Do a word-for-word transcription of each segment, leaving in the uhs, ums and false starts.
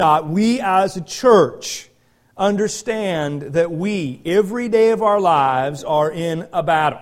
not, we as a church understand that we, every day of our lives, are in a battle.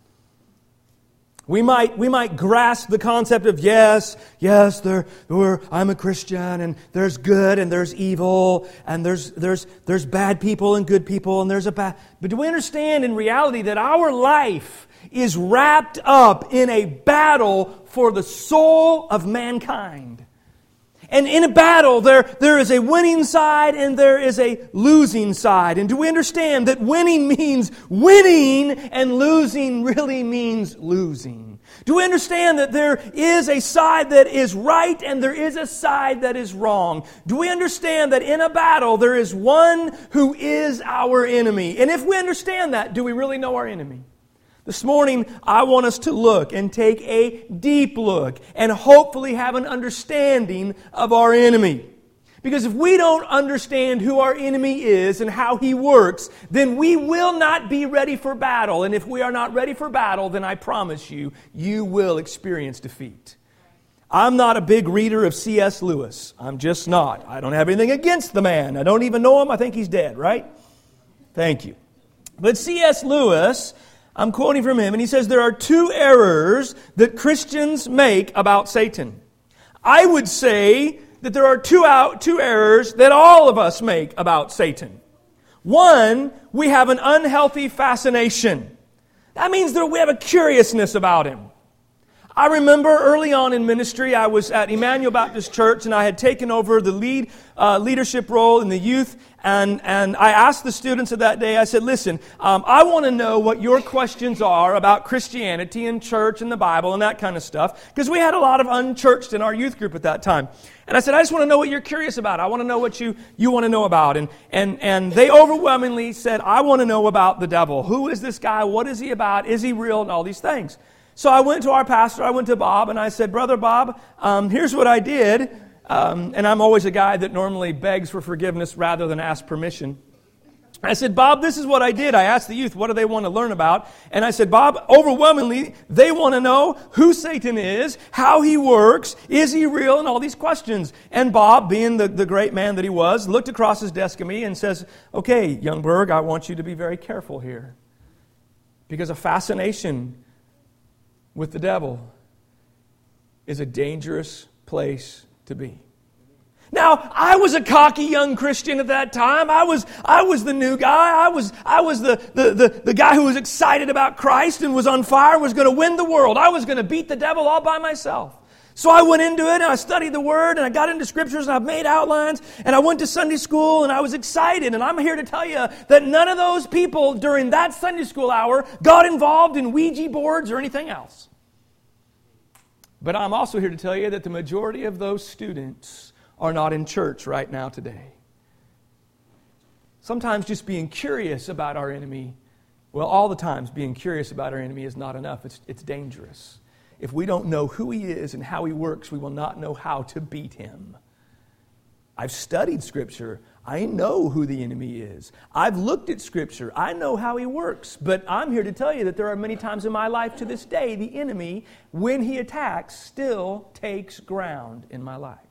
We might we might grasp the concept of yes, yes, there, we're, I'm a Christian, and there's good and there's evil, and there's there's there's bad people and good people, and there's a bad. But do we understand in reality that our life is wrapped up in a battle for the soul of mankind? And in a battle, there, there is a winning side and there is a losing side. And do we understand that winning means winning and losing really means losing? Do we understand that there is a side that is right and there is a side that is wrong? Do we understand that in a battle there is one who is our enemy? And if we understand that, do we really know our enemy? This morning, I want us to look and take a deep look and hopefully have an understanding of our enemy. Because if we don't understand who our enemy is and how he works, then we will not be ready for battle. And if we are not ready for battle, then I promise you, you will experience defeat. I'm not a big reader of C S Lewis. I'm just not. I don't have anything against the man. I don't even know him. I think he's dead, right? Thank you. But C S Lewis, I'm quoting from him, and he says there are two errors that Christians make about Satan. I would say that there are two out, two errors that all of us make about Satan. One, we have an unhealthy fascination. That means that we have a curiousness about him. I remember early on in ministry, I was at Emmanuel Baptist Church, and I had taken over the lead uh, leadership role in the youth. And, and I asked the students of that day, I said, listen, um, I want to know what your questions are about Christianity and church and the Bible and that kind of stuff. Because we had a lot of unchurched in our youth group at that time. And I said, I just want to know what you're curious about. I want to know what you, you want to know about. And, and, and they overwhelmingly said, I want to know about the devil. Who is this guy? What is he about? Is he real? And all these things. So I went to our pastor, I went to Bob, and I said, Brother Bob, um, here's what I did. Um, and I'm always a guy that normally begs for forgiveness rather than ask permission. I said, Bob, this is what I did. I asked the youth, what do they want to learn about? And I said, Bob, overwhelmingly, they want to know who Satan is, how he works, is he real, and all these questions. And Bob, being the, the great man that he was, looked across his desk at me and says, okay, Youngberg, I want you to be very careful here. Because a fascination with the devil is a dangerous place to be. Now, I was a cocky young Christian at that time. I was I was the new guy. I was I was the, the, the, the guy who was excited about Christ and was on fire, was going to win the world. I was going to beat the devil all by myself. So I went into it and I studied the Word and I got into Scriptures and I've made outlines and I went to Sunday school and I was excited. And I'm here to tell you that none of those people during that Sunday school hour got involved in Ouija boards or anything else. But I'm also here to tell you that the majority of those students are not in church right now today. Sometimes just being curious about our enemy, well, all the times being curious about our enemy is not enough. It's, it's dangerous. If we don't know who he is and how he works, we will not know how to beat him. I've studied Scripture. I know who the enemy is. I've looked at Scripture. I know how he works. But I'm here to tell you that there are many times in my life to this day, the enemy, when he attacks, still takes ground in my life.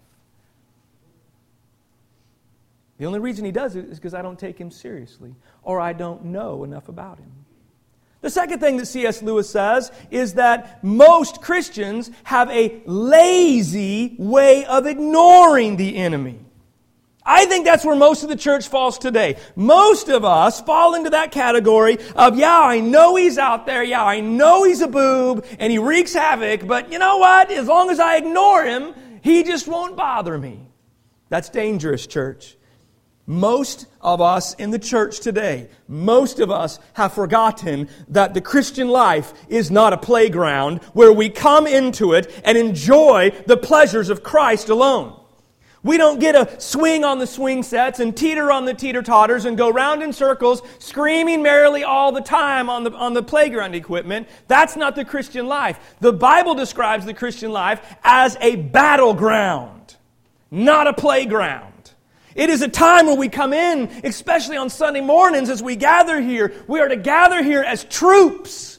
The only reason he does it is because I don't take him seriously or I don't know enough about him. The second thing that C S Lewis says is that most Christians have a lazy way of ignoring the enemy. I think that's where most of the church falls today. Most of us fall into that category of, yeah, I know he's out there. Yeah, I know he's a boob and he wreaks havoc. But you know what? As long as I ignore him, he just won't bother me. That's dangerous, church. Most of us in the church today, most of us have forgotten that the Christian life is not a playground where we come into it and enjoy the pleasures of Christ alone. We don't get to swing on the swing sets and teeter on the teeter-totters and go round in circles screaming merrily all the time on the, on the playground equipment. That's not the Christian life. The Bible describes the Christian life as a battleground, not a playground. It is a time where we come in, especially on Sunday mornings as we gather here. We are to gather here as troops.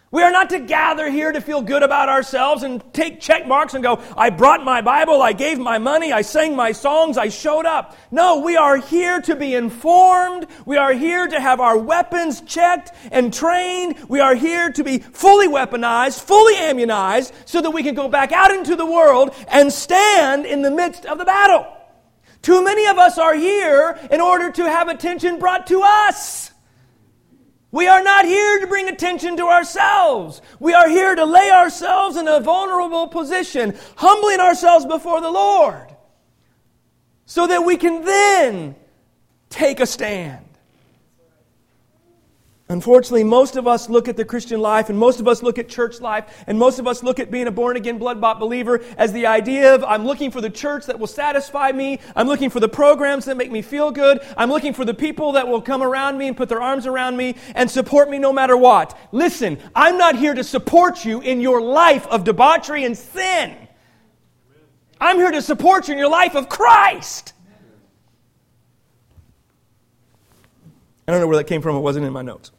We are not to gather here to feel good about ourselves and take check marks and go, I brought my Bible, I gave my money, I sang my songs, I showed up. No, we are here to be informed. We are here to have our weapons checked and trained. We are here to be fully weaponized, fully immunized, so that we can go back out into the world and stand in the midst of the battle. Too many of us are here in order to have attention brought to us. We are not here to bring attention to ourselves. We are here to lay ourselves in a vulnerable position, humbling ourselves before the Lord, so that we can then take a stand. Unfortunately, most of us look at the Christian life, and most of us look at church life, and most of us look at being a born-again, blood-bought believer as the idea of, I'm looking for the church that will satisfy me, I'm looking for the programs that make me feel good, I'm looking for the people that will come around me and put their arms around me and support me no matter what. Listen, I'm not here to support you in your life of debauchery and sin. I'm here to support you in your life of Christ. I don't know where that came from, it wasn't in my notes.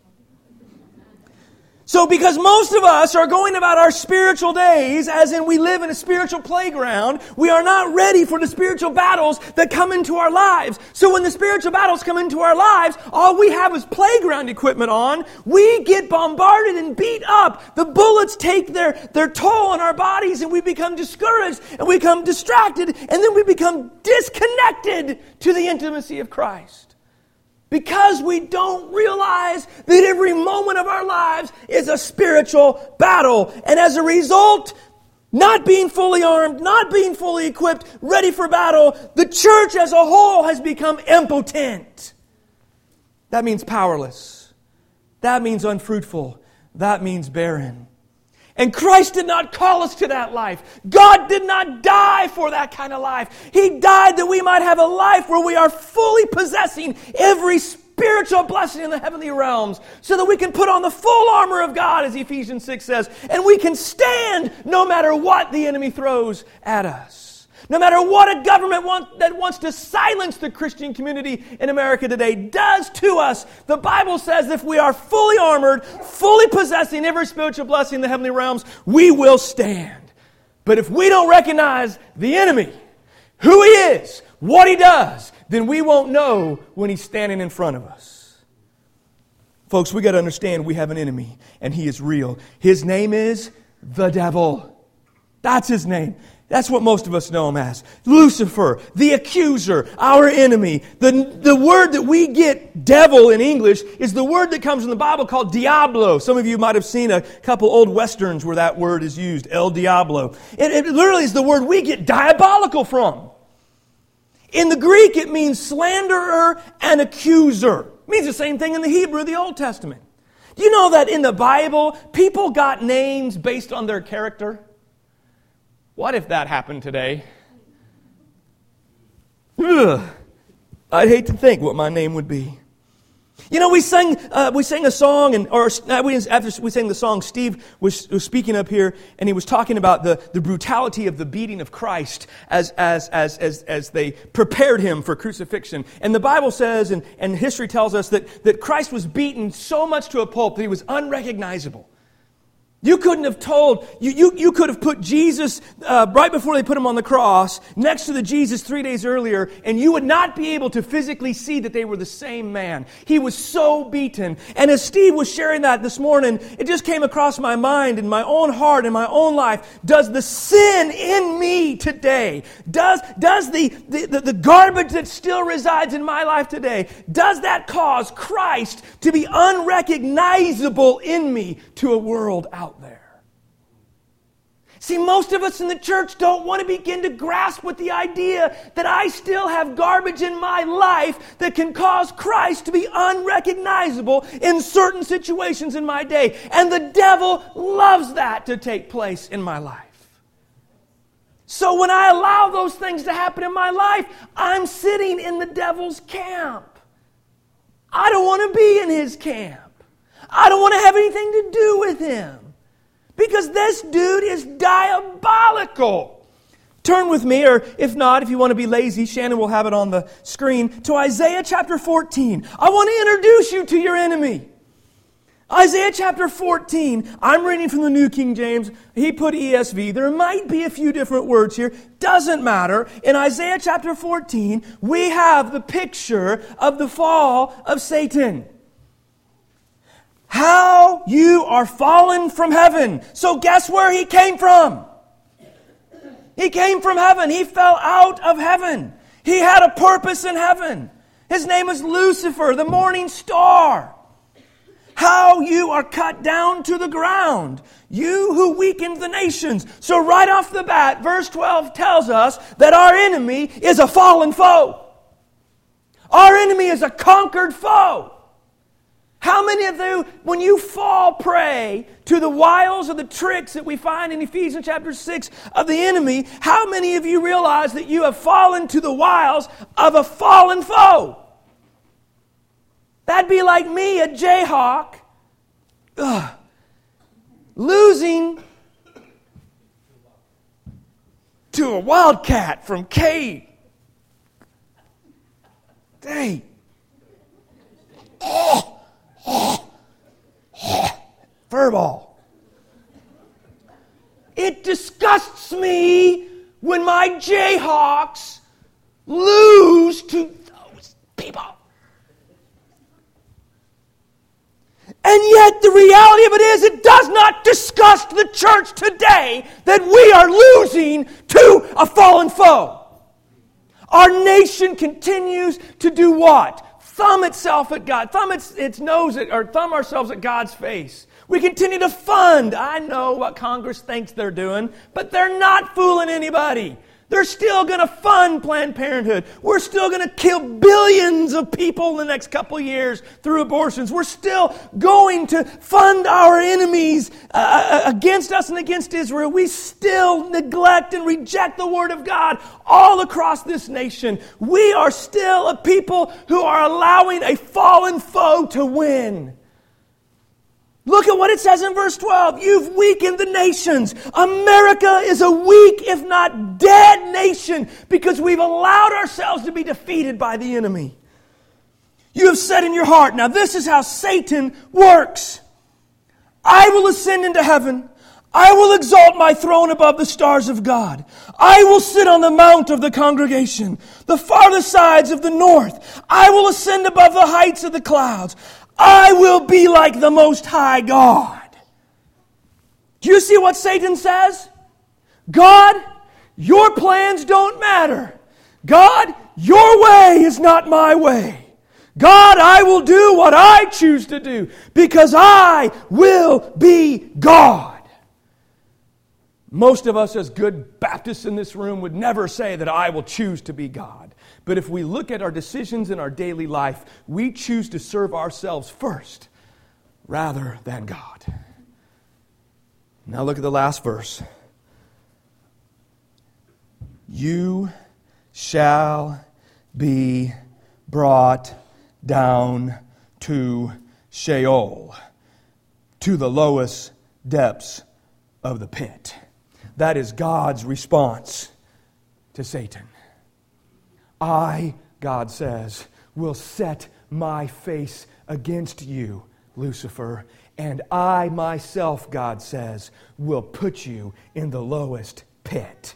So because most of us are going about our spiritual days, as in we live in a spiritual playground, we are not ready for the spiritual battles that come into our lives. So when the spiritual battles come into our lives, all we have is playground equipment on. We get bombarded and beat up. The bullets take their, their toll on our bodies, and we become discouraged, and we become distracted, and then we become disconnected to the intimacy of Christ. Because we don't realize that every moment of our lives is a spiritual battle. And as a result, not being fully armed, not being fully equipped, ready for battle, the church as a whole has become impotent. That means powerless. That means unfruitful. That means barren. And Christ did not call us to that life. God did not die for that kind of life. He died that we might have a life where we are fully possessing every spiritual blessing in the heavenly realms, so that we can put on the full armor of God, as Ephesians six says, and we can stand no matter what the enemy throws at us. No matter what a government want, that wants to silence the Christian community in America today does to us, the Bible says if we are fully armored, fully possessing every spiritual blessing in the heavenly realms, we will stand. But if we don't recognize the enemy, who he is, what he does, then we won't know when he's standing in front of us. Folks, we got to understand we have an enemy, and he is real. His name is the devil. That's his name. That's what most of us know him as. Lucifer, the accuser, our enemy. The, the word that we get, devil in English, is the word that comes in the Bible called Diablo. Some of you might have seen a couple old westerns where that word is used, El Diablo. It, it literally is the word we get diabolical from. In the Greek, it means slanderer and accuser. It means the same thing in the Hebrew of the Old Testament. Do you know that in the Bible, people got names based on their character? What if that happened today? Ugh. I'd hate to think what my name would be. You know, we sang uh, we sang a song, and or uh, we, after we sang the song, Steve was, was speaking up here, and he was talking about the, the brutality of the beating of Christ as as as as as they prepared him for crucifixion. And the Bible says, and, and history tells us that that Christ was beaten so much to a pulp that he was unrecognizable. You couldn't have told, you, you, you could have put Jesus uh, right before they put him on the cross next to the Jesus three days earlier, and you would not be able to physically see that they were the same man. He was so beaten. And as Steve was sharing that this morning, it just came across my mind and my own heart and my own life. Does the sin in me today, does, does the, the, the, the garbage that still resides in my life today, does that cause Christ to be unrecognizable in me to a world out there? See, most of us in the church don't want to begin to grasp with the idea that I still have garbage in my life that can cause Christ to be unrecognizable in certain situations in my day. And the devil loves that to take place in my life. So when I allow those things to happen in my life, I'm sitting in the devil's camp. I don't want to be in his camp. I don't want to have anything to do with him. Because this dude is diabolical. Turn with me, or if not, if you want to be lazy, Shannon will have it on the screen, to Isaiah chapter fourteen. I want to introduce you to your enemy. Isaiah chapter fourteen, I'm reading from the New King James. He put E S V. There might be a few different words here. Doesn't matter. In Isaiah chapter fourteen, we have the picture of the fall of Satan. How you are fallen from heaven. So guess where he came from? He came from heaven. He fell out of heaven. He had a purpose in heaven. His name is Lucifer, the morning star. How you are cut down to the ground, you who weakened the nations. So right off the bat, verse twelve tells us that our enemy is a fallen foe. Our enemy is a conquered foe. How many of you, when you fall prey to the wiles or the tricks that we find in Ephesians chapter six of the enemy, how many of you realize that you have fallen to the wiles of a fallen foe? That'd be like me, a Jayhawk, ugh, losing to a Wildcat from K. Dang. Oh, oh, oh. Furball. It disgusts me when my Jayhawks lose to those people. And yet the reality of it is, it does not disgust the church today that we are losing to a fallen foe. Our nation continues to do what? Thumb itself at God. Thumb its, its nose at, or thumb ourselves at God's face. We continue to fund. I know what Congress thinks they're doing, but they're not fooling anybody. They're still going to fund Planned Parenthood. We're still going to kill billions of people in the next couple of years through abortions. We're still going to fund our enemies uh, against us and against Israel. We still neglect and reject the Word of God all across this nation. We are still a people who are allowing a fallen foe to win. Look at what it says in verse twelve. You've weakened the nations. America is a weak, if not dead nation because we've allowed ourselves to be defeated by the enemy. You have said in your heart, now this is how Satan works. I will ascend into heaven. I will exalt my throne above the stars of God. I will sit on the mount of the congregation, the farthest sides of the north. I will ascend above the heights of the clouds. I will be like the Most High God. Do you see what Satan says? God, your plans don't matter. God, your way is not my way. God, I will do what I choose to do because I will be God. Most of us as good Baptists in this room would never say that I will choose to be God. But if we look at our decisions in our daily life, we choose to serve ourselves first rather than God. Now look at the last verse. You shall be brought down to Sheol, to the lowest depths of the pit. That is God's response to Satan. I, God says, will set my face against you, Lucifer, and I myself, God says, will put you in the lowest pit.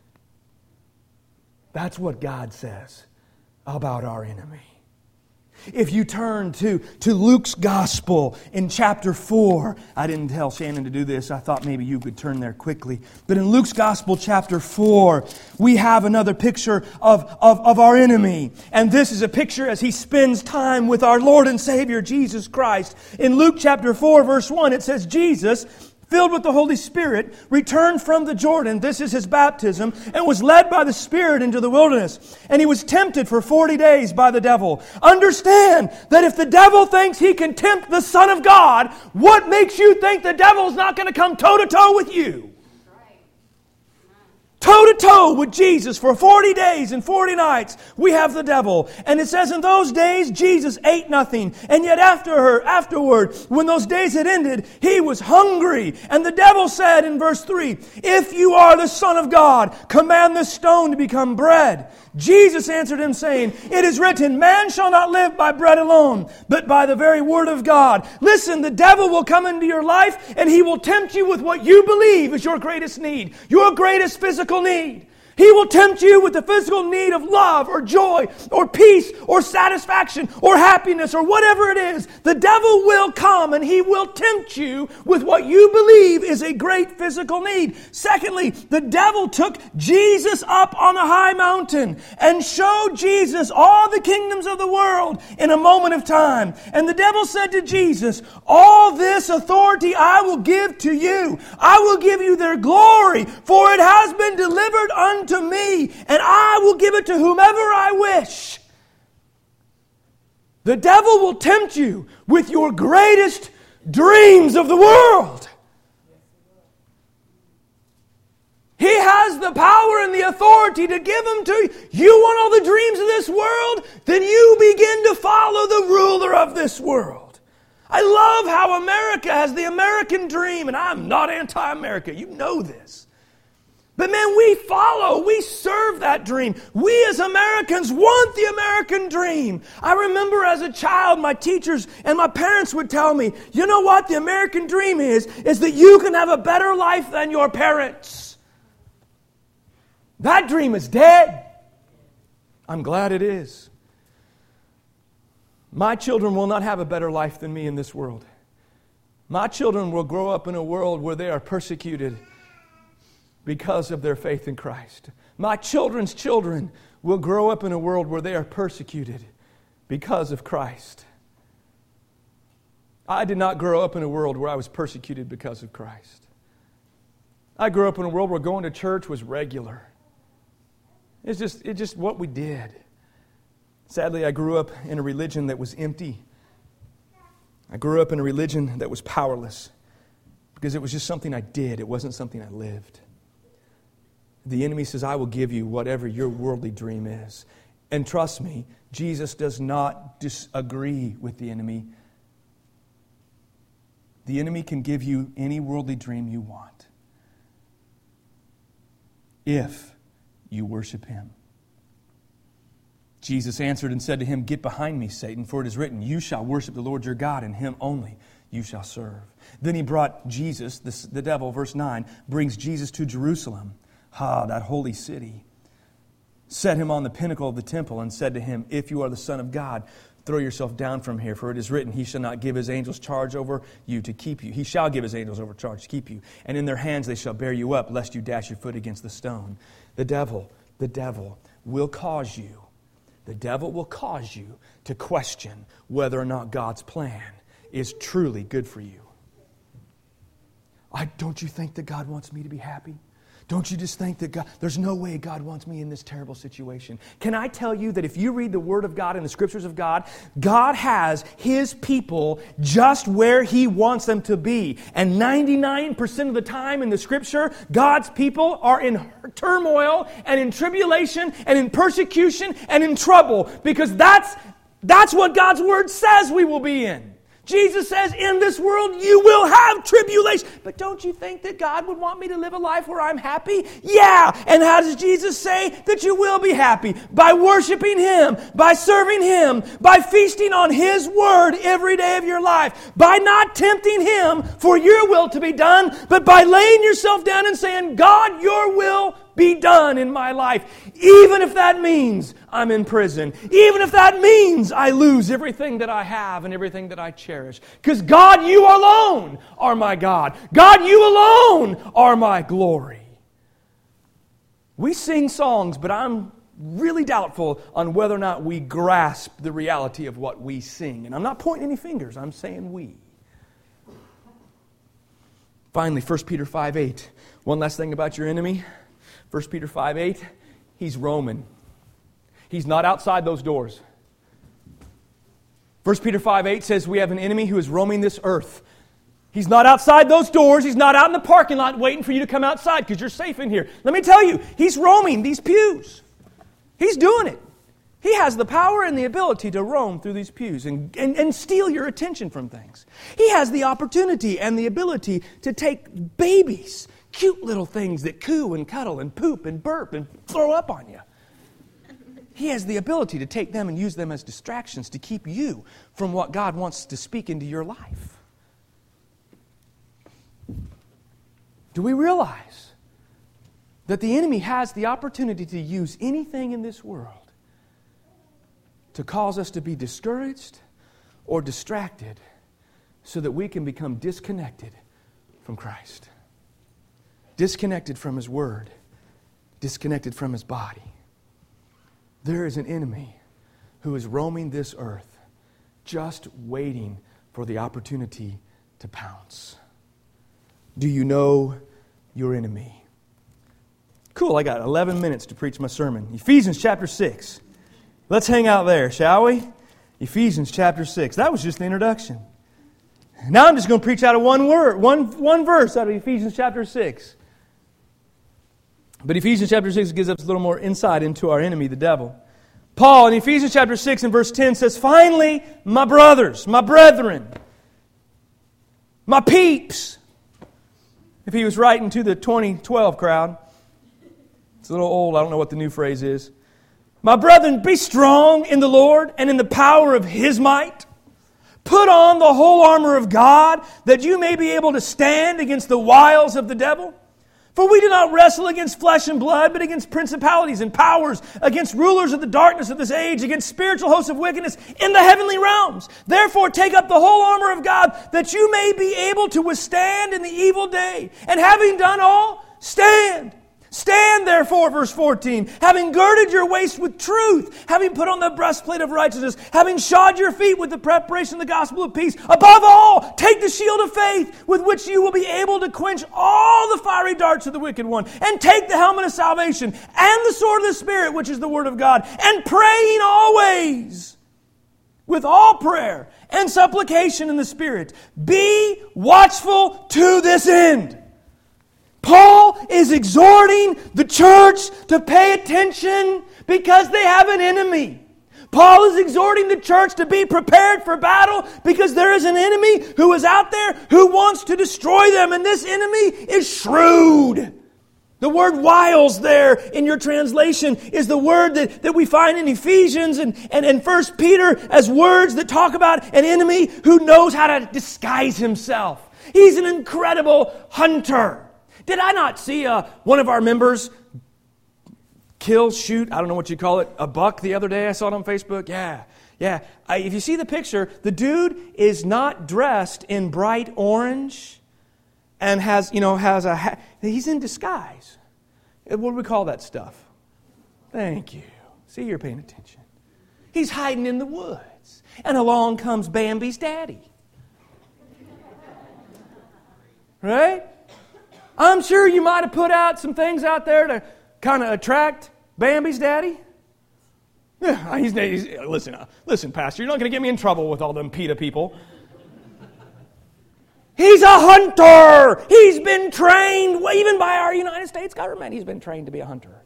That's what God says about our enemy. If you turn to, to Luke's Gospel in chapter four, I didn't tell Shannon to do this, I thought maybe you could turn there quickly. But in Luke's Gospel chapter four, we have another picture of, of, of our enemy. And this is a picture as he spends time with our Lord and Savior, Jesus Christ. In Luke chapter four, verse one, it says, Jesus, filled with the Holy Spirit, returned from the Jordan, this is his baptism, and was led by the Spirit into the wilderness. And he was tempted for forty days by the devil. Understand that if the devil thinks he can tempt the Son of God, what makes you think the devil's not going to come toe-to-toe with you? toe-to-toe with Jesus for forty days and forty nights, we have the devil. And it says in those days, Jesus ate nothing. And yet after her, afterward, when those days had ended, he was hungry. And the devil said in verse three, if you are the Son of God, command this stone to become bread. Jesus answered him, saying, it is written, man shall not live by bread alone, but by the very word of God. Listen, the devil will come into your life and he will tempt you with what you believe is your greatest need, your greatest physical need. He will tempt you with the physical need of love or joy or peace or satisfaction or happiness or whatever it is. The devil will come and he will tempt you with what you believe is a great physical need. Secondly, the devil took Jesus up on a high mountain and showed Jesus all the kingdoms of the world in a moment of time. And the devil said to Jesus, all this authority I will give to you. I will give you their glory, for it has been delivered unto to me, and I will give it to whomever I wish. The devil will tempt you with your greatest dreams of the world. He has the power and the authority to give them to you. You want all the dreams of this world? Then you begin to follow the ruler of this world. I love how America has the American dream, and I'm not anti-America. You know this. But man, we follow, we serve that dream. We as Americans want the American dream. I remember as a child, my teachers and my parents would tell me, you know what the American dream is? Is that you can have a better life than your parents. That dream is dead. I'm glad it is. My children will not have a better life than me in this world. My children will grow up in a world where they are persecuted because of their faith in Christ. My children's children will grow up in a world where they are persecuted because of Christ. I did not grow up in a world where I was persecuted because of Christ. I grew up in a world where going to church was regular. It's just, it's just what we did. Sadly, I grew up in a religion that was empty. I grew up in a religion that was powerless because it was just something I did. It wasn't something I lived. The enemy says, I will give you whatever your worldly dream is. And trust me, Jesus does not disagree with the enemy. The enemy can give you any worldly dream you want if you worship him. Jesus answered and said to him, get behind me, Satan, for it is written, you shall worship the Lord your God, and him only you shall serve. Then he brought Jesus, the, the devil, verse nine, brings Jesus to Jerusalem. Ah, that holy city. Set him on the pinnacle of the temple and said to him, if you are the Son of God, throw yourself down from here, for it is written, he shall not give his angels charge over you to keep you. He shall give his angels over charge to keep you. And in their hands they shall bear you up, lest you dash your foot against the stone. The devil, the devil will cause you, the devil will cause you to question whether or not God's plan is truly good for you. I, don't you think that God wants me to be happy? Don't you just think that God, there's no way God wants me in this terrible situation? Can I tell you that if you read the Word of God and the Scriptures of God, God has His people just where He wants them to be. And ninety-nine percent of the time in the Scripture, God's people are in turmoil and in tribulation and in persecution and in trouble. Because that's, that's what God's Word says we will be in. Jesus says, in this world you will have tribulation. But don't you think that God would want me to live a life where I'm happy? Yeah. And how does Jesus say that you will be happy? By worshiping Him, by serving Him, by feasting on His Word every day of your life, by not tempting Him for your will to be done, but by laying yourself down and saying, God, your will be done in my life, even if that means I'm in prison, even if that means I lose everything that I have and everything that I cherish. Because God, you alone are my God. God, you alone are my glory. We sing songs, but I'm really doubtful on whether or not we grasp the reality of what we sing. And I'm not pointing any fingers, I'm saying we. Finally, First Peter five eight. One last thing about your enemy. First Peter five eight, he's Roman. He's not outside those doors. First Peter five eight says we have an enemy who is roaming this earth. He's not outside those doors. He's not out in the parking lot waiting for you to come outside because you're safe in here. Let me tell you, He's roaming these pews. He's doing it. He has the power and the ability to roam through these pews and, and, and steal your attention from things. He has the opportunity and the ability to take babies, cute little things that coo and cuddle and poop and burp and throw up on you. He has the ability to take them and use them as distractions to keep you from what God wants to speak into your life. Do we realize that the enemy has the opportunity to use anything in this world to cause us to be discouraged or distracted so that we can become disconnected from Christ? Disconnected from His Word, disconnected from His body. There is an enemy who is roaming this earth just waiting for the opportunity to pounce. Do you know your enemy? Cool, I got eleven minutes to preach my sermon. Ephesians chapter six. Let's hang out there, shall we? Ephesians chapter six. That was just the introduction. Now I'm just going to preach out of one word, one, one verse out of Ephesians chapter six. But Ephesians chapter six gives us a little more insight into our enemy, the devil. Paul in Ephesians chapter six and verse ten says, "Finally, my brothers, my brethren, my peeps." If he was writing to the twenty twelve crowd, it's a little old, I don't know what the new phrase is. "My brethren, be strong in the Lord and in the power of His might. Put on the whole armor of God, that you may be able to stand against the wiles of the devil. For we do not wrestle against flesh and blood, but against principalities and powers, against rulers of the darkness of this age, against spiritual hosts of wickedness in the heavenly realms. Therefore take up the whole armor of God, that you may be able to withstand in the evil day. And having done all, stand. Stand therefore," verse fourteen, "having girded your waist with truth, having put on the breastplate of righteousness, having shod your feet with the preparation of the gospel of peace. Above all, take the shield of faith, with which you will be able to quench all the fiery darts of the wicked one. And take the helmet of salvation and the sword of the Spirit, which is the word of God. And praying always with all prayer and supplication in the Spirit. Be watchful to this end." Paul is exhorting the church to pay attention because they have an enemy. Paul is exhorting the church to be prepared for battle because there is an enemy who is out there who wants to destroy them. And this enemy is shrewd. The word wiles there in your translation is the word that, that we find in Ephesians and, and, and First Peter as words that talk about an enemy who knows how to disguise himself. He's an incredible hunter. Did I not see uh, one of our members kill, shoot, I don't know what you call it, a buck the other day? I saw it on Facebook. Yeah, yeah. I, if you see the picture, the dude is not dressed in bright orange and has, you know, has a hat. He's in disguise. What do we call that stuff? Thank you. See, you're paying attention. He's hiding in the woods. And along comes Bambi's daddy. Right? I'm sure you might have put out some things out there to kind of attract Bambi's daddy. Yeah, he's, he's, listen, uh, listen, Pastor, you're not going to get me in trouble with all them PETA people. He's a hunter. He's been trained, even by our United States government. He's been trained to be a hunter.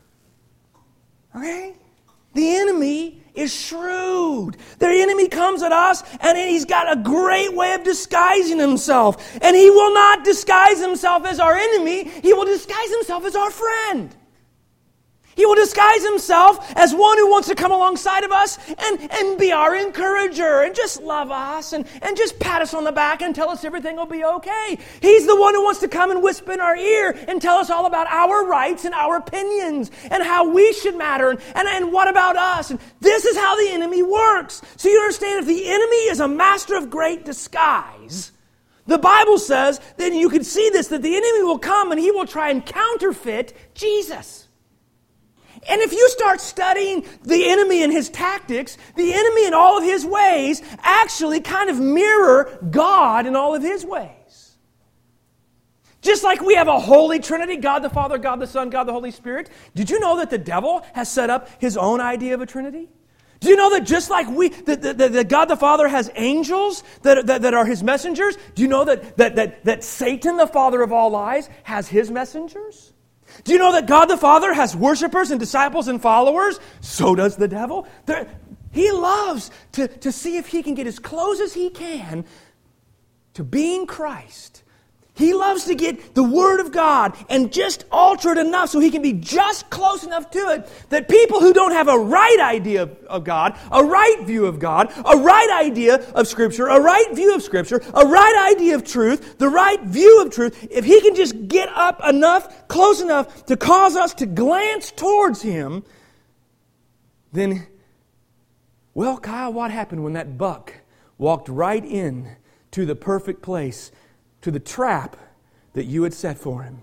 Okay? The enemy is shrewd. The enemy comes at us and he's got a great way of disguising himself. And he will not disguise himself as our enemy. He will disguise himself as our friend. He will disguise himself as one who wants to come alongside of us and, and be our encourager and just love us and, and just pat us on the back and tell us everything will be okay. He's the one who wants to come and whisper in our ear and tell us all about our rights and our opinions and how we should matter and, and, and what about us. And this is how the enemy works. So you understand, if the enemy is a master of great disguise, the Bible says that you can see this, that the enemy will come and he will try and counterfeit Jesus. And if you start studying the enemy and his tactics, the enemy in all of his ways actually kind of mirror God in all of his ways. Just like we have a holy Trinity, God the Father, God the Son, God the Holy Spirit, did you know that the devil has set up his own idea of a Trinity? Do you know that just like we, that, that, that God the Father has angels that, that, that are His messengers? Do you know that, that, that, that Satan, the father of all lies, has his messengers? Do you know that God the Father has worshipers and disciples and followers? So does the devil. There, he loves to, to see if he can get as close as he can to being Christ. He loves to get the Word of God and just alter it enough so he can be just close enough to it that people who don't have a right idea of, of God, a right view of God, a right idea of Scripture, a right view of Scripture, a right idea of truth, the right view of truth, if he can just get up enough, close enough to cause us to glance towards him, then, well, Kyle, what happened when that buck walked right in to the perfect place, to the trap that you had set for him?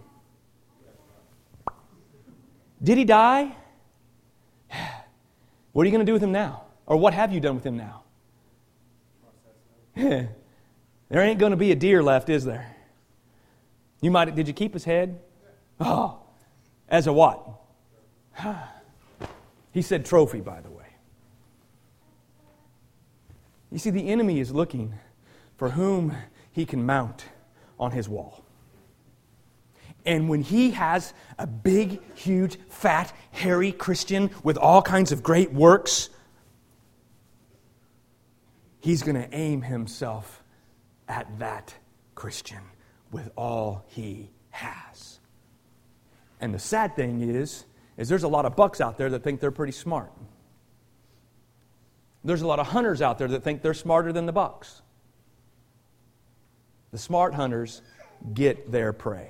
Did he die? What are you going to do with him now? Or what have you done with him now? There ain't going to be a deer left, is there? You might. Did you keep his head? Oh, as a what? He said trophy, by the way. You see, the enemy is looking for whom he can mount on his wall. And when he has a big, huge, fat, hairy Christian with all kinds of great works, he's going to aim himself at that Christian with all he has. And the sad thing is, is there's a lot of bucks out there that think they're pretty smart. There's a lot of hunters out there that think they're smarter than the bucks. The smart hunters get their prey.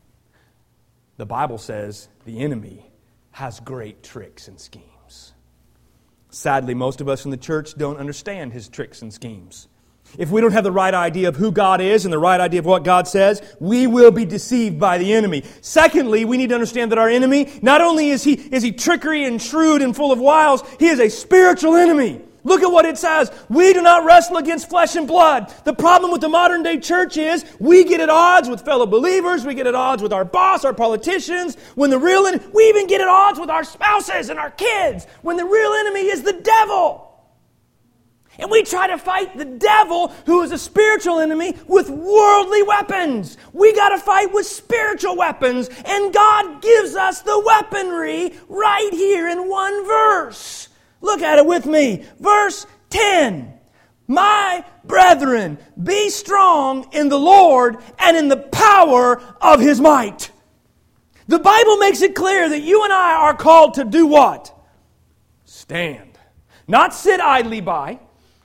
The Bible says the enemy has great tricks and schemes. Sadly, most of us in the church don't understand his tricks and schemes. If we don't have the right idea of who God is and the right idea of what God says, we will be deceived by the enemy. Secondly, we need to understand that our enemy, not only is he, is he trickery and shrewd and full of wiles, he is a spiritual enemy. Look at what it says. We do not wrestle against flesh and blood. The problem with the modern day church is we get at odds with fellow believers. We get at odds with our boss, our politicians. When the real en- we even get at odds with our spouses and our kids. When the real enemy is the devil. And we try to fight the devil, who is a spiritual enemy, with worldly weapons. We got to fight with spiritual weapons. And God gives us the weaponry right here in one verse. Look at it with me. Verse ten. My brethren, be strong in the Lord and in the power of His might. The Bible makes it clear that you and I are called to do what? Stand. Not sit idly by.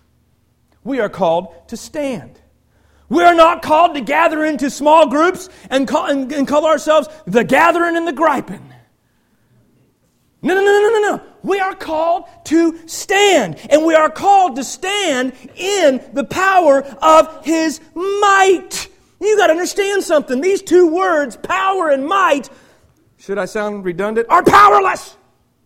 We are called to stand. We are not called to gather into small groups and call, and, and call ourselves the gathering and the griping. No, no, no, no, no, no. We are called to stand. And we are called to stand in the power of His might. You got to understand something. These two words, power and might, should I sound redundant, are powerless.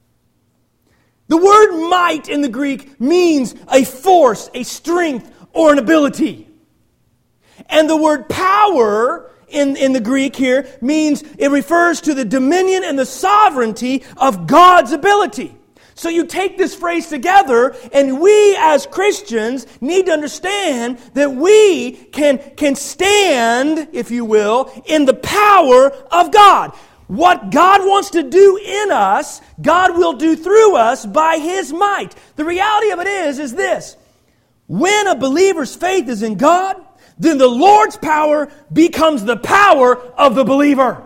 The word might in the Greek means a force, a strength, or an ability. And the word power in, in the Greek here means it refers to the dominion and the sovereignty of God's ability. So you take this phrase together, and we as Christians need to understand that we can, can stand, if you will, in the power of God. What God wants to do in us, God will do through us by His might. The reality of it is, is this. When a believer's faith is in God, then the Lord's power becomes the power of the believer.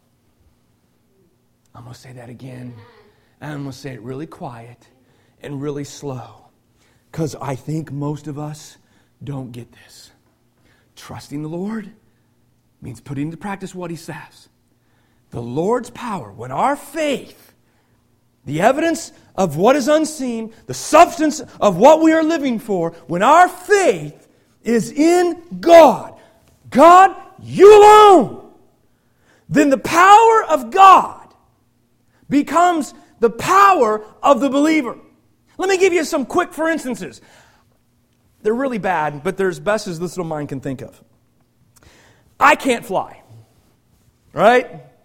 I'm going to say that again. And I'm going to say it really quiet and really slow. Because I think most of us don't get this. Trusting the Lord means putting into practice what He says. The Lord's power, when our faith, the evidence of what is unseen, the substance of what we are living for, when our faith is in God, God, you alone, then the power of God becomes the power of the believer. Let me give you some quick for instances. They're really bad, but they're as best as this little mind can think of. I can't fly. Right?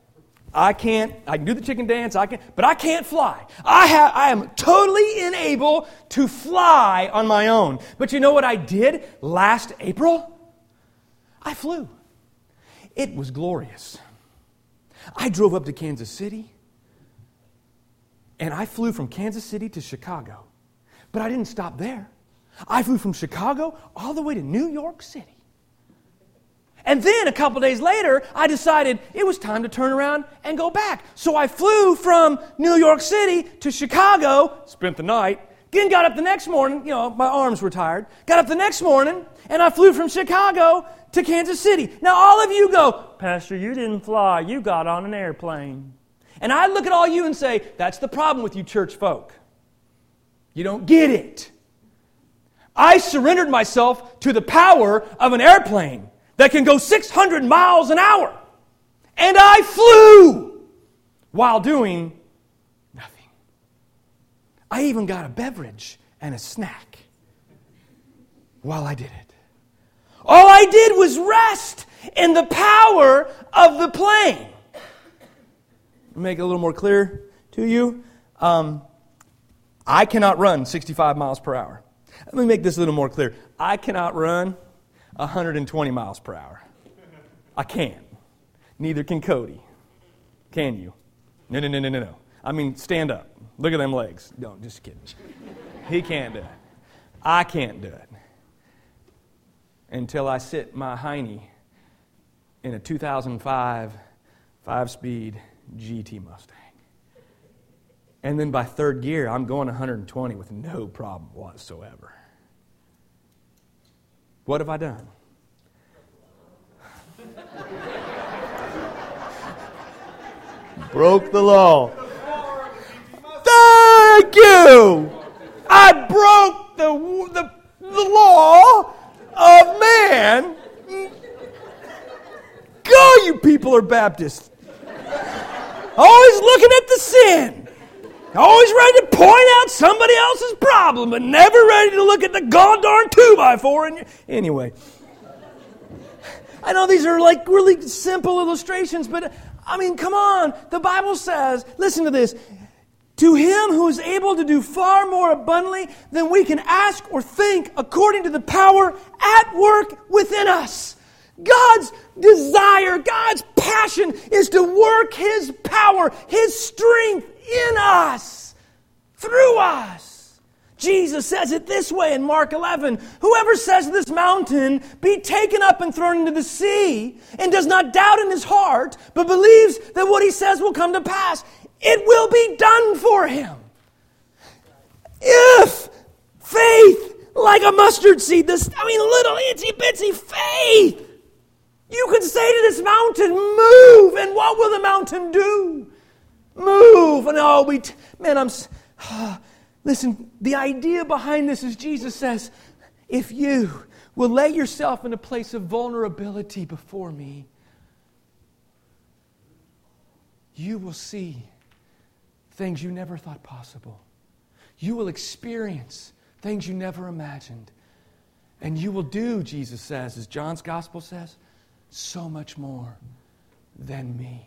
I can't, I can do the chicken dance, I can, but I can't fly. I have, I am totally unable to fly on my own. But you know what I did last April? I flew. It was glorious. I drove up to Kansas City, and I flew from Kansas City to Chicago. But I didn't stop there. I flew from Chicago all the way to New York City. And then a couple days later, I decided it was time to turn around and go back. So I flew from New York City to Chicago, spent the night, then got up the next morning, you know, my arms were tired, got up the next morning, and I flew from Chicago to Kansas City. Now all of you go, Pastor, you didn't fly, you got on an airplane. And I look at all you and say, that's the problem with you church folk. You don't get it. I surrendered myself to the power of an airplane that can go six hundred miles an hour. And I flew while doing nothing. I even got a beverage and a snack while I did it. All I did was rest in the power of the plane. Make it a little more clear to you. Um, I cannot run sixty-five miles per hour. Let me make this a little more clear. I cannot run one hundred twenty miles per hour. I can't. Neither can Cody. Can you? No, no, no, no, no, no. I mean, stand up. Look at them legs. No, just kidding. He can't do it. I can't do it. Until I sit my hiney in a two thousand five five-speed G T Mustang. And then by third gear, I'm going one hundred twenty with no problem whatsoever. What have I done? Broke the law. Thank you! I broke the, the, the law of man. Go, you people are Baptists. Always looking at the sin. Always ready to point out somebody else's problem, but never ready to look at the god darn two by four. In your... Anyway, I know these are like really simple illustrations, but I mean, come on. The Bible says, listen to this, to him who is able to do far more abundantly than we can ask or think, according to the power at work within us. God's desire, God's passion is to work His power, His strength in us, through us. Jesus says it this way in Mark eleven, whoever says to this mountain, be taken up and thrown into the sea, and does not doubt in his heart, but believes that what he says will come to pass, it will be done for him. If faith like a mustard seed, this, I mean little itsy bitsy faith, you could say to this mountain, move, and what will the mountain do? Move. And oh, we, t- man, I'm, uh, listen, the idea behind this is Jesus says, if you will lay yourself in a place of vulnerability before me, you will see things you never thought possible. You will experience things you never imagined. And you will do, Jesus says, as John's Gospel says, so much more than me.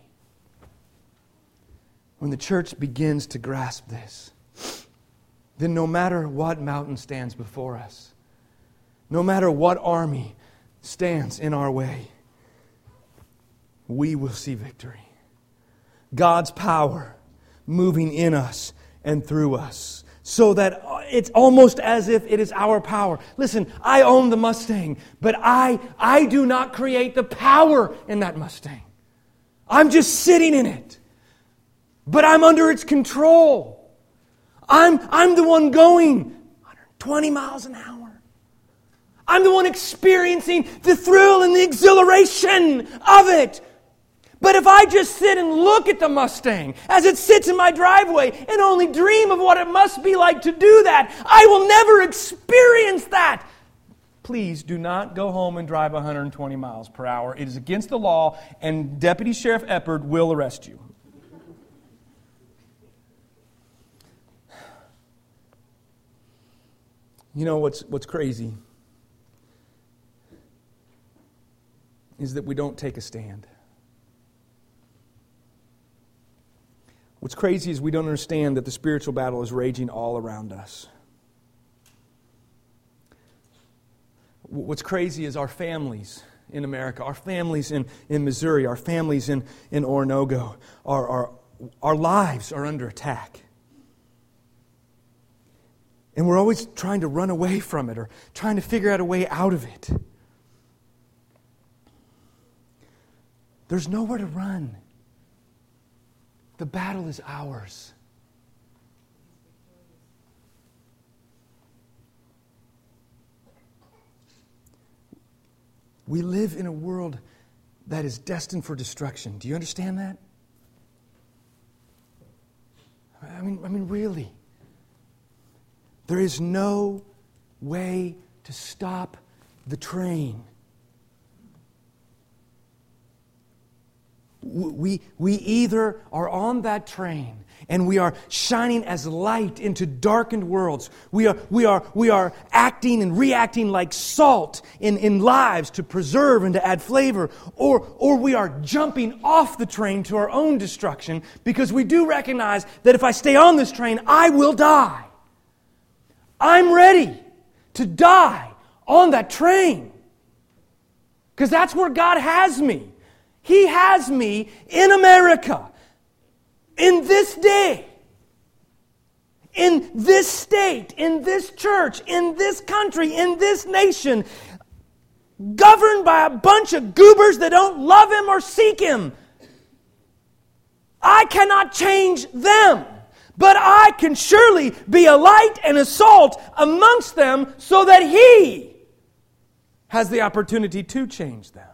When the church begins to grasp this, then no matter what mountain stands before us, no matter what army stands in our way, we will see victory. God's power moving in us and through us, so that it's almost as if it is our power. Listen, I own the Mustang, but I, I do not create the power in that Mustang. I'm just sitting in it. But I'm under its control. I'm, I'm the one going one hundred twenty miles an hour. I'm the one experiencing the thrill and the exhilaration of it. But if I just sit and look at the Mustang as it sits in my driveway and only dream of what it must be like to do that, I will never experience that. Please do not go home and drive one hundred twenty miles per hour. It is against the law, and Deputy Sheriff Eppard will arrest you. You know what's what's crazy is that we don't take a stand. What's crazy is we don't understand that the spiritual battle is raging all around us. What's crazy is our families in America, our families in, in Missouri, our families in, in Oronogo, our, our, our lives are under attack. And we're always trying to run away from it or trying to figure out a way out of it. There's nowhere to run. The battle is ours. We live in a world that is destined for destruction. Do you understand that? I mean, I mean, really. There is no way to stop the train. We, we either are on that train and we are shining as light into darkened worlds. We are, we are, we are acting and reacting like salt in, in lives to preserve and to add flavor. Or, or we are jumping off the train to our own destruction because we do recognize that if I stay on this train, I will die. I'm ready to die on that train because that's where God has me. He has me in America, in this day, in this state, in this church, in this country, in this nation, governed by a bunch of goobers that don't love Him or seek Him. I cannot change them, but I can surely be a light and a salt amongst them so that He has the opportunity to change them.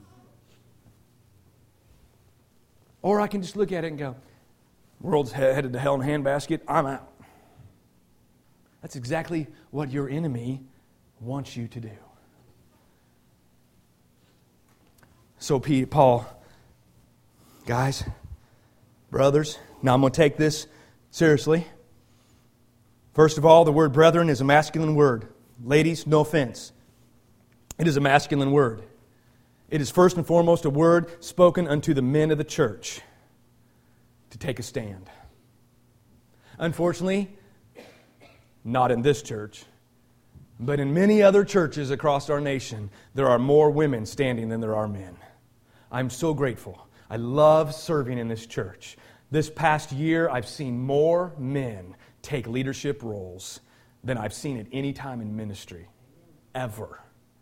Or I can just look at it and go, world's headed to hell in a handbasket, I'm out. That's exactly what your enemy wants you to do. So Pete, Paul, guys, brothers, now I'm going to take this seriously. First of all, the word brethren is a masculine word. Ladies, no offense. It is a masculine word. It is first and foremost a word spoken unto the men of the church to take a stand. Unfortunately, not in this church, but in many other churches across our nation, there are more women standing than there are men. I'm so grateful. I love serving in this church. This past year, I've seen more men take leadership roles than I've seen at any time in ministry. Ever.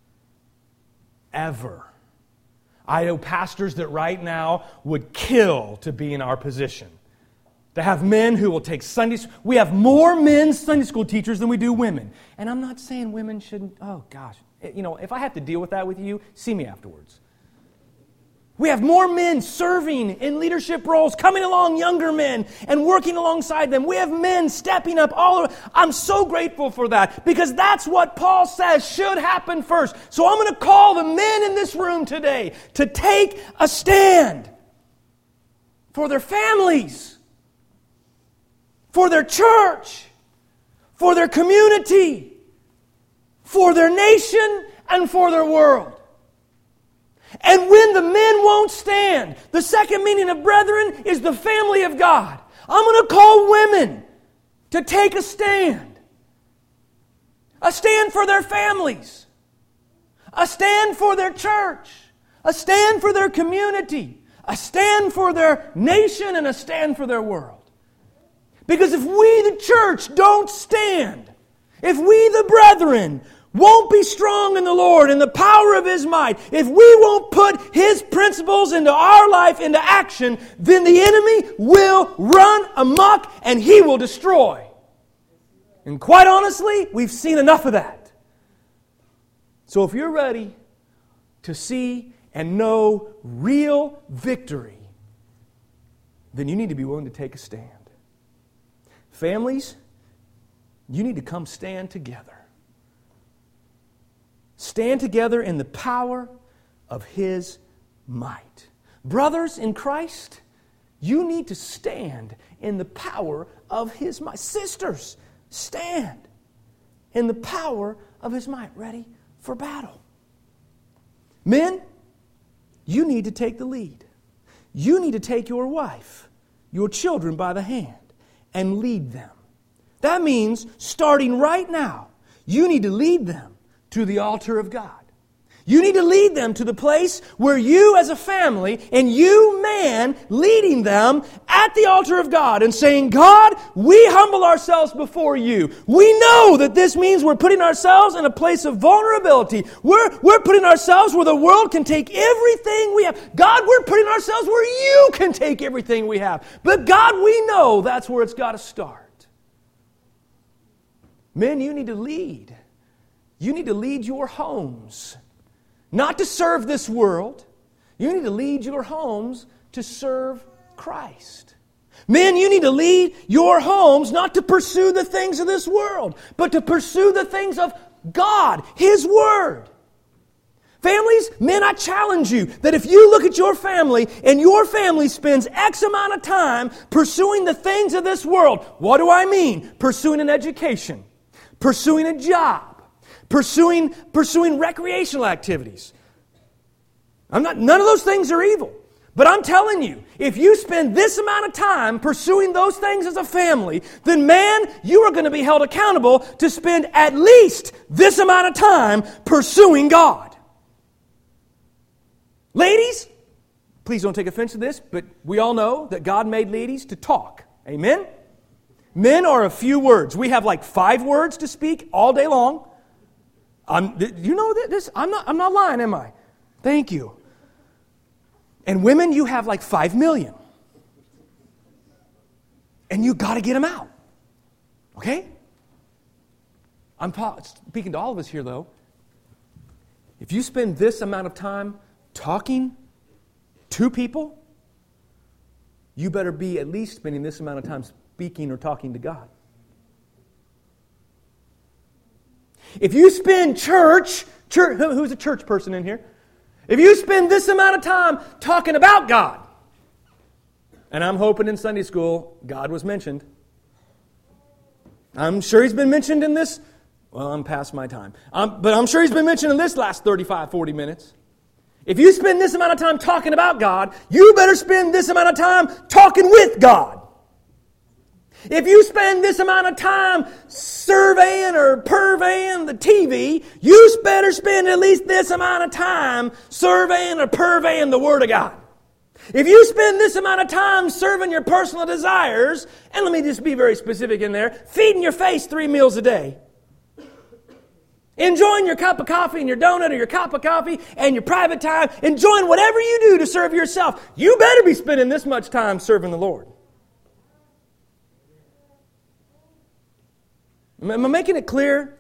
Ever. I know pastors that right now would kill to be in our position. To have men who will take Sunday school. We have more men Sunday school teachers than we do women. And I'm not saying women shouldn't, oh gosh. You know, if I have to deal with that with you, see me afterwards. We have more men serving in leadership roles, coming along, younger men, and working alongside them. We have men stepping up all over. I'm so grateful for that because that's what Paul says should happen first. So I'm going to call the men in this room today to take a stand for their families, for their church, for their community, for their nation, and for their world. And when the men won't stand, the second meaning of brethren is the family of God. I'm going to call women to take a stand. A stand for their families. A stand for their church. A stand for their community. A stand for their nation and a stand for their world. Because if we, the church, don't stand, if we, the brethren, won't be strong in the Lord and the power of His might, if we won't put His principles into our life, into action, then the enemy will run amok and he will destroy. And quite honestly, we've seen enough of that. So if you're ready to see and know real victory, then you need to be willing to take a stand. Families, you need to come stand together. Stand together in the power of His might. Brothers in Christ, you need to stand in the power of His might. Sisters, stand in the power of His might, ready for battle. Men, you need to take the lead. You need to take your wife your children by the hand and lead them. That means, starting right now, you need to lead them to the altar of God. You need to lead them to the place where you as a family and you, man, leading them at the altar of God and saying, God, we humble ourselves before you. We know that this means we're putting ourselves in a place of vulnerability. We're, we're putting ourselves where the world can take everything we have. God, we're putting ourselves where you can take everything we have. But God, we know that's where it's got to start. Men, you need to lead. You need to lead your homes. Not to serve this world. You need to lead your homes to serve Christ. Men, you need to lead your homes not to pursue the things of this world, but to pursue the things of God, His Word. Families, men, I challenge you that if you look at your family and your family spends X amount of time pursuing the things of this world, what do I mean? Pursuing an education, pursuing a job, Pursuing, pursuing recreational activities. I'm not, none of those things are evil. But I'm telling you, if you spend this amount of time pursuing those things as a family, then man, you are going to be held accountable to spend at least this amount of time pursuing God. Ladies, please don't take offense to this, but we all know that God made ladies to talk. Amen? Men are a few words. We have like five words to speak all day long. I'm, you know this? I'm not, I'm not lying, am I? Thank you. And women, you have like five million. And you got to get them out. Okay? I'm speaking to all of us here, though. If you spend this amount of time talking to people, you better be at least spending this amount of time speaking or talking to God. If you spend church, church, who's a church person in here? If you spend this amount of time talking about God, and I'm hoping in Sunday school God was mentioned. I'm sure He's been mentioned in this, well, I'm past my time. Um, but I'm sure He's been mentioned in this last thirty-five, forty minutes. If you spend this amount of time talking about God, you better spend this amount of time talking with God. If you spend this amount of time surveying or purveying the T V, you better spend at least this amount of time surveying or purveying the Word of God. If you spend this amount of time serving your personal desires, and let me just be very specific in there, feeding your face three meals a day, enjoying your cup of coffee and your donut or your cup of coffee and your private time, enjoying whatever you do to serve yourself, you better be spending this much time serving the Lord. Am I making it clear?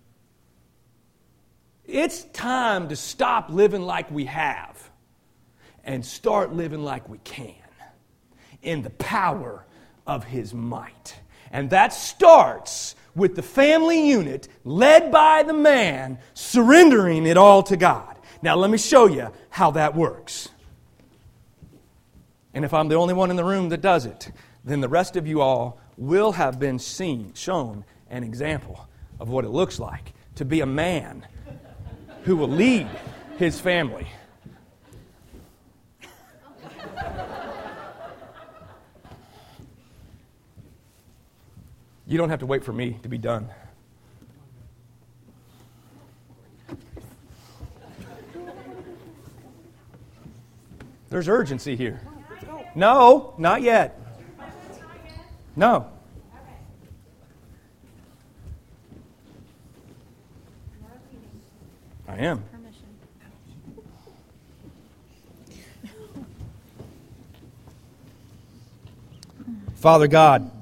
It's time to stop living like we have and start living like we can in the power of His might. And that starts with the family unit led by the man surrendering it all to God. Now let me show you how that works. And if I'm the only one in the room that does it, then the rest of you all will have been seen, shown an example of what it looks like to be a man who will lead his family. You don't have to wait for me to be done. There's urgency here. No, not yet. No. I am. Father God,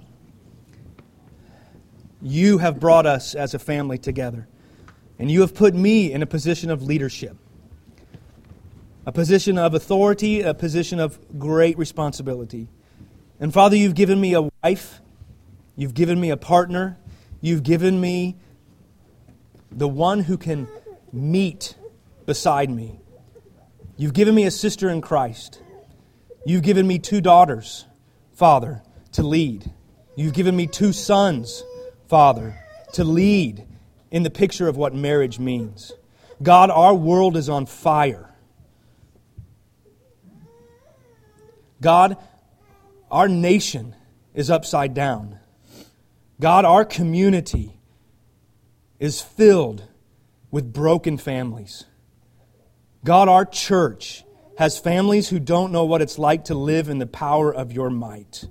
You have brought us as a family together, and You have put me in a position of leadership, a position of authority, a position of great responsibility. And Father, You've given me a wife, You've given me a partner, You've given me the one who can meet beside me. You've given me a sister in Christ. You've given me two daughters, Father, to lead. You've given me two sons, Father, to lead in the picture of what marriage means. God, our world is on fire. God, our nation is upside down. God, our community is filled with broken families. God, our church has families who don't know what it's like to live in the power of your might.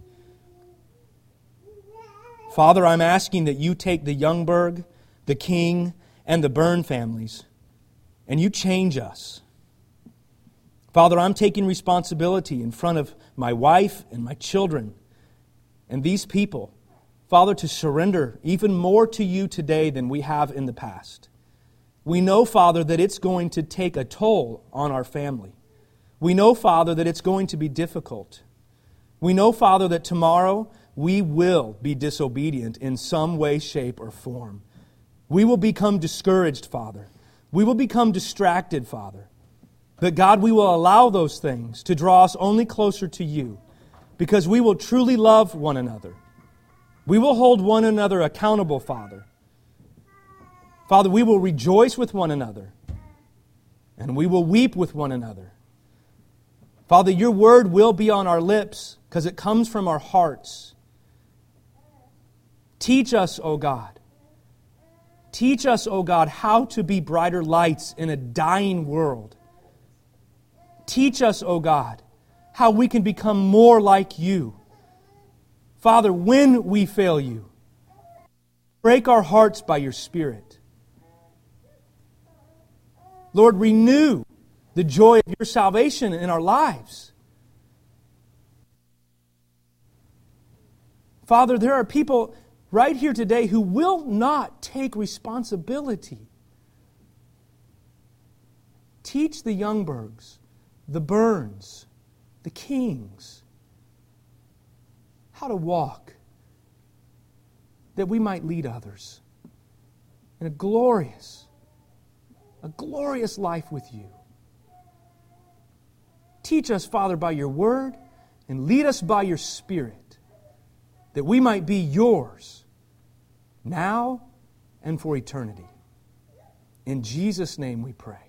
Father, I'm asking that you take the Youngberg, the King, and the Byrne families, and you change us. Father, I'm taking responsibility in front of my wife and my children and these people, Father, to surrender even more to you today than we have in the past. We know, Father, that it's going to take a toll on our family. We know, Father, that it's going to be difficult. We know, Father, that tomorrow we will be disobedient in some way, shape, or form. We will become discouraged, Father. We will become distracted, Father. But God, we will allow those things to draw us only closer to you, because we will truly love one another. We will hold one another accountable, Father. Father, we will rejoice with one another, and we will weep with one another. Father, your word will be on our lips because it comes from our hearts. Teach us, O God. Teach us, O God, how to be brighter lights in a dying world. Teach us, O God, how we can become more like you. Father, when we fail you, break our hearts by your Spirit. Lord, renew the joy of your salvation in our lives. Father, there are people right here today who will not take responsibility. Teach the Youngbergs, the Byrnes, the Kings, how to walk, that we might lead others in a glorious, a glorious life with you. Teach us, Father, by your word, and lead us by your Spirit, that we might be yours now and for eternity. In Jesus' name we pray.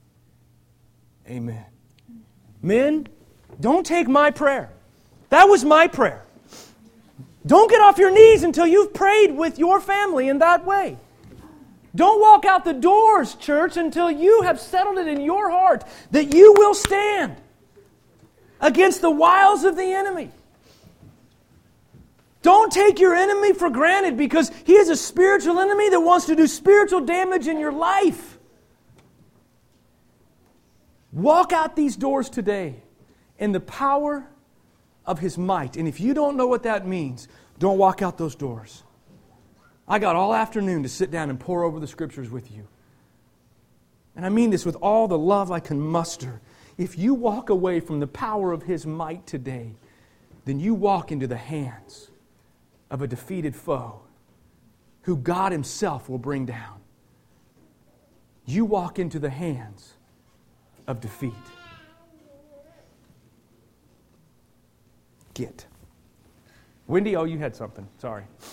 Amen. Men, don't take my prayer. That was my prayer. Don't get off your knees until you've prayed with your family in that way. Don't walk out the doors, church, until you have settled it in your heart that you will stand against the wiles of the enemy. Don't take your enemy for granted, because he is a spiritual enemy that wants to do spiritual damage in your life. Walk out these doors today in the power of his might. And if you don't know what that means, don't walk out those doors. I got all afternoon to sit down and pore over the Scriptures with you. And I mean this with all the love I can muster. If you walk away from the power of his might today, then you walk into the hands of a defeated foe who God himself will bring down. You walk into the hands of defeat. Get. Wendy, oh, you had something. Sorry.